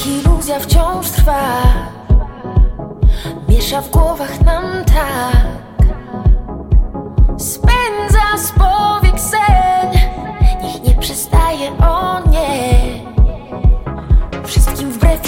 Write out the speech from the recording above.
iluzja wciąż trwa, miesza w głowach nam tak. Spędzamy